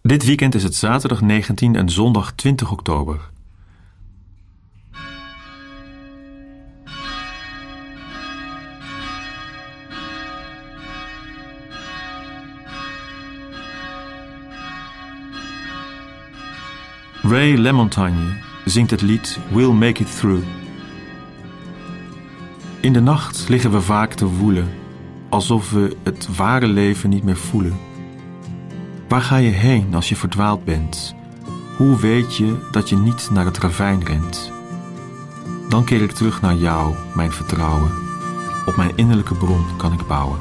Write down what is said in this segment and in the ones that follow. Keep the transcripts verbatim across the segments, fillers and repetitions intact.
Dit weekend is het zaterdag negentien en zondag twintig oktober. Ray LaMontagne zingt het lied We'll Make It Through. In de nacht liggen we vaak te woelen, alsof we het ware leven niet meer voelen. Waar ga je heen als je verdwaald bent? Hoe weet je dat je niet naar het ravijn rent? Dan keer ik terug naar jou, mijn vertrouwen. Op mijn innerlijke bron kan ik bouwen.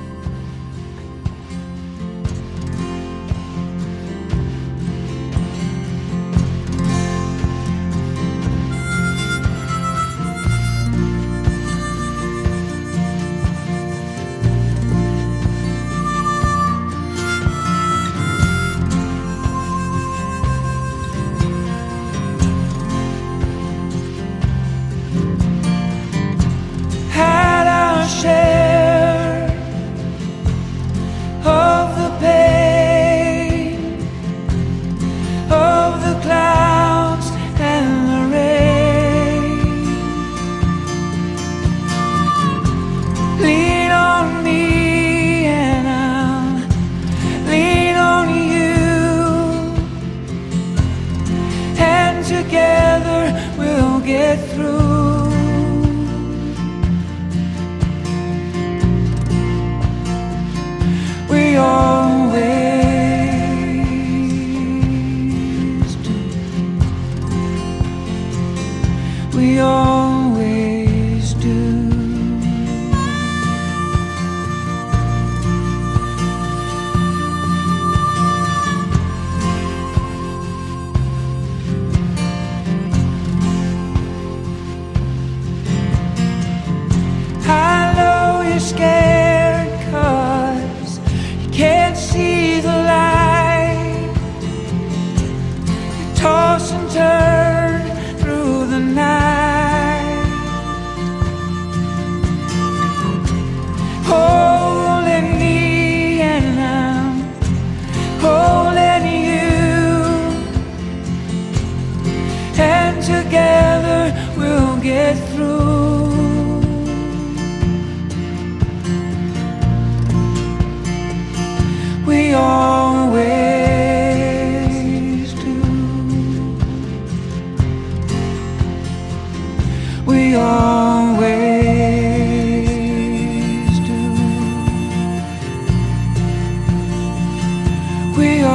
Together we'll get through. We always do. We always do. Scared 'cause you can't see the light. You toss and turn through the night, holding me and I'm holding you, and together we'll get through. We always do. We always do. We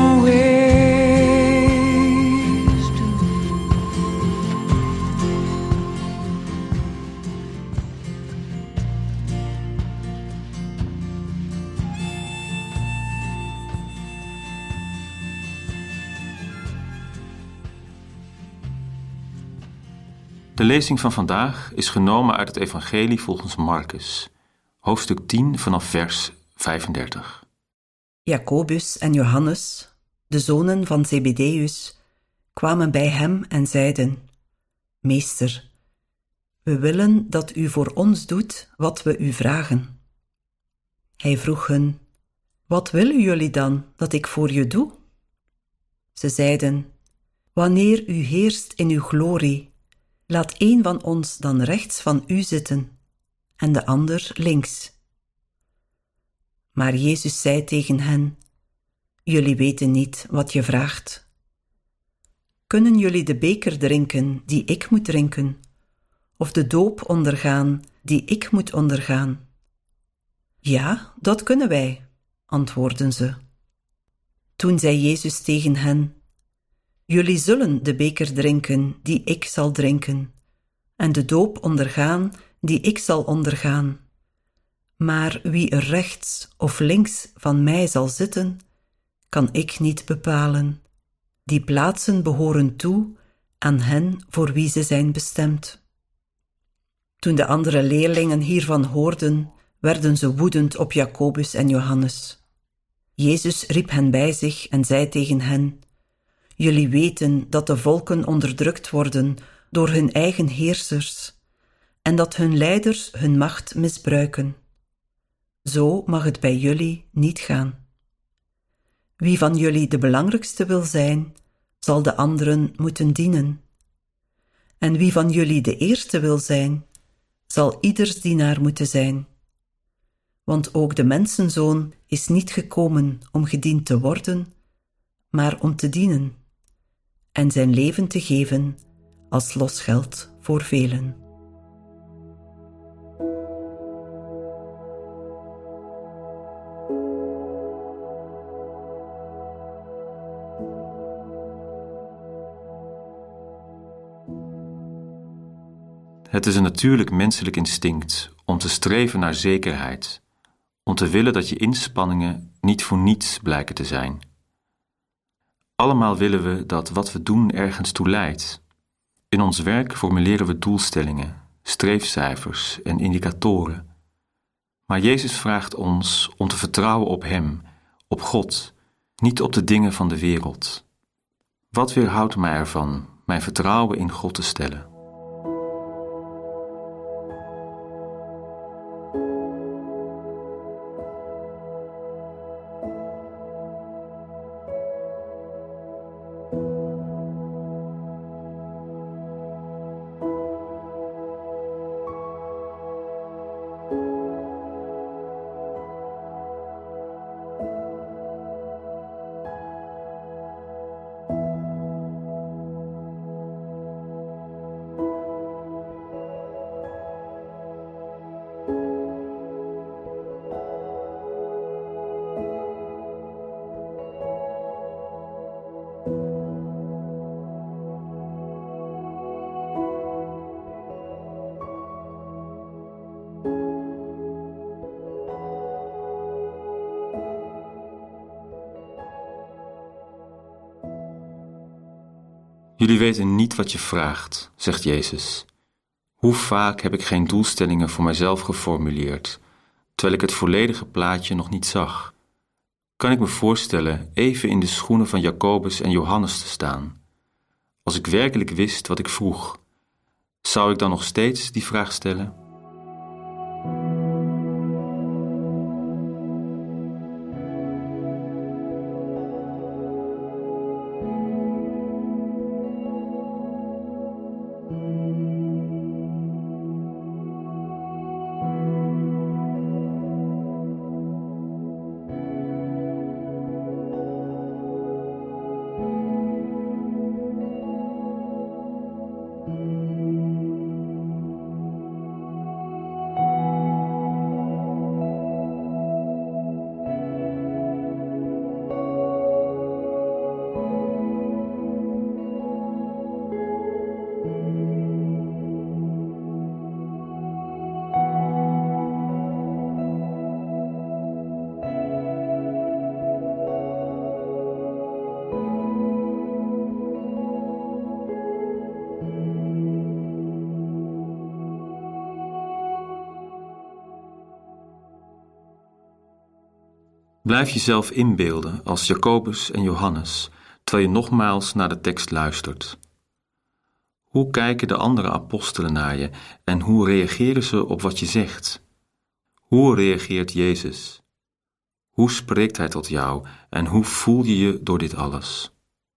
always do. De lezing van vandaag is genomen uit het Evangelie volgens Marcus, hoofdstuk tien vanaf vers vijfendertig. Jacobus en Johannes, de zonen van Zebedeus, kwamen bij hem en zeiden: Meester, we willen dat u voor ons doet wat we u vragen. Hij vroeg hen: Wat willen jullie dan dat ik voor je doe? Ze zeiden: Wanneer u heerst in uw glorie, laat één van ons dan rechts van u zitten en de ander links. Maar Jezus zei tegen hen: Jullie weten niet wat je vraagt. Kunnen jullie de beker drinken die ik moet drinken, of de doop ondergaan die ik moet ondergaan? Ja, dat kunnen wij, antwoordden ze. Toen zei Jezus tegen hen: Jullie zullen de beker drinken die ik zal drinken, en de doop ondergaan die ik zal ondergaan. Maar wie er rechts of links van mij zal zitten, kan ik niet bepalen. Die plaatsen behoren toe aan hen voor wie ze zijn bestemd. Toen de andere leerlingen hiervan hoorden, werden ze woedend op Jacobus en Johannes. Jezus riep hen bij zich en zei tegen hen: Jullie weten dat de volken onderdrukt worden door hun eigen heersers en dat hun leiders hun macht misbruiken. Zo mag het bij jullie niet gaan. Wie van jullie de belangrijkste wil zijn, zal de anderen moeten dienen. En wie van jullie de eerste wil zijn, zal ieders dienaar moeten zijn. Want ook de mensenzoon is niet gekomen om gediend te worden, maar om te dienen en zijn leven te geven als losgeld voor velen. Het is een natuurlijk menselijk instinct om te streven naar zekerheid, om te willen dat je inspanningen niet voor niets blijken te zijn. Allemaal willen we dat wat we doen ergens toe leidt. In ons werk formuleren we doelstellingen, streefcijfers en indicatoren. Maar Jezus vraagt ons om te vertrouwen op Hem, op God, niet op de dingen van de wereld. Wat weerhoudt mij ervan mijn vertrouwen in God te stellen? Jullie weten niet wat je vraagt, zegt Jezus. Hoe vaak heb ik geen doelstellingen voor mijzelf geformuleerd, terwijl ik het volledige plaatje nog niet zag? Kan ik me voorstellen even in de schoenen van Jacobus en Johannes te staan? Als ik werkelijk wist wat ik vroeg, zou ik dan nog steeds die vraag stellen? Blijf jezelf inbeelden als Jacobus en Johannes, terwijl je nogmaals naar de tekst luistert. Hoe kijken de andere apostelen naar je en hoe reageren ze op wat je zegt? Hoe reageert Jezus? Hoe spreekt Hij tot jou en hoe voel je je door dit alles?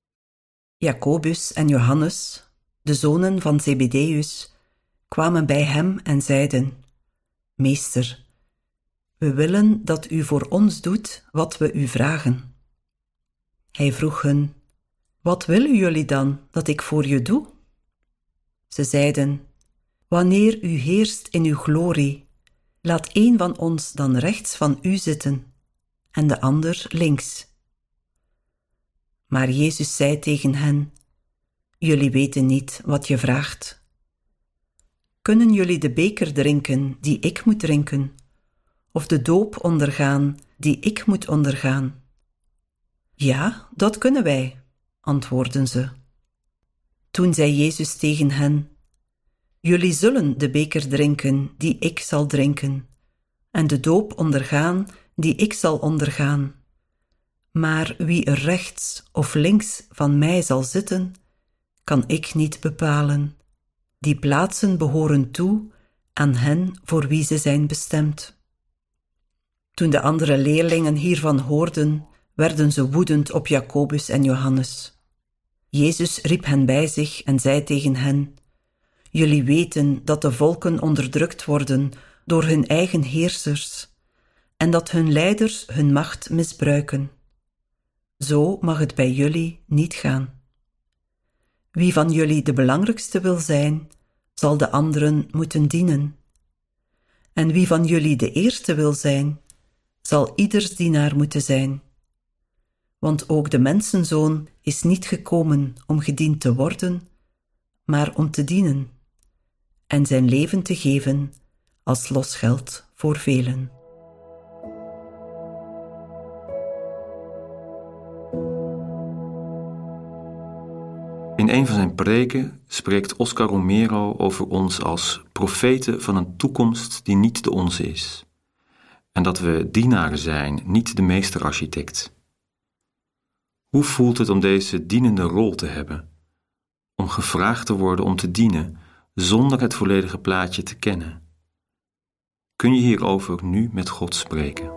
Jacobus en Johannes, de zonen van Zebedeus, kwamen bij hem en zeiden: Meester, we willen dat u voor ons doet wat we u vragen. Hij vroeg hen: Wat willen jullie dan dat ik voor je doe? Ze zeiden: Wanneer u heerst in uw glorie, laat een van ons dan rechts van u zitten en de ander links. Maar Jezus zei tegen hen: Jullie weten niet wat je vraagt. Kunnen jullie de beker drinken die ik moet drinken, of de doop ondergaan die ik moet ondergaan? Ja, dat kunnen wij, antwoordden ze. Toen zei Jezus tegen hen: Jullie zullen de beker drinken die ik zal drinken, en de doop ondergaan die ik zal ondergaan. Maar wie er rechts of links van mij zal zitten, kan ik niet bepalen. Die plaatsen behoren toe aan hen voor wie ze zijn bestemd. Toen de andere leerlingen hiervan hoorden, werden ze woedend op Jacobus en Johannes. Jezus riep hen bij zich en zei tegen hen: Jullie weten dat de volken onderdrukt worden door hun eigen heersers en dat hun leiders hun macht misbruiken. Zo mag het bij jullie niet gaan. Wie van jullie de belangrijkste wil zijn, zal de anderen moeten dienen. En wie van jullie de eerste wil zijn, zal ieders dienaar moeten zijn. Want ook de mensenzoon is niet gekomen om gediend te worden, maar om te dienen en zijn leven te geven als losgeld voor velen. In een van zijn preken spreekt Oscar Romero over ons als profeten van een toekomst die niet de onze is. En dat we dienaren zijn, niet de meesterarchitect. Hoe voelt het om deze dienende rol te hebben? Om gevraagd te worden om te dienen, zonder het volledige plaatje te kennen? Kun je hierover nu met God spreken?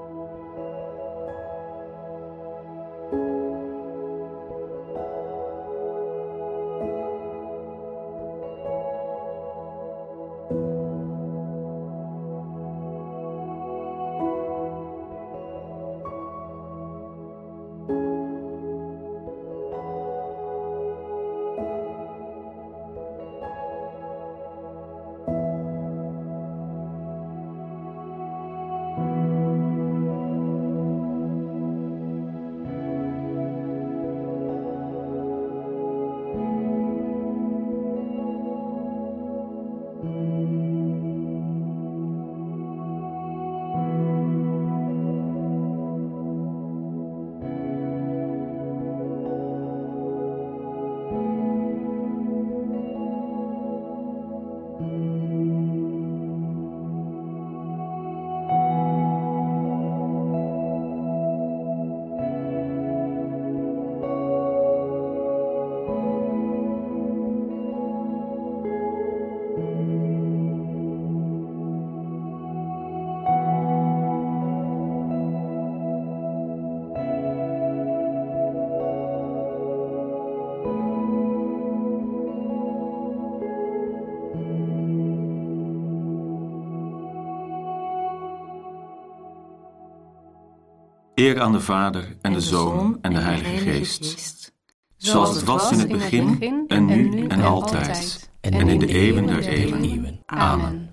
Eer aan de Vader en de Zoon en de Heilige Geest, zoals het was in het begin en nu en altijd en in de eeuwen der eeuwen. Amen.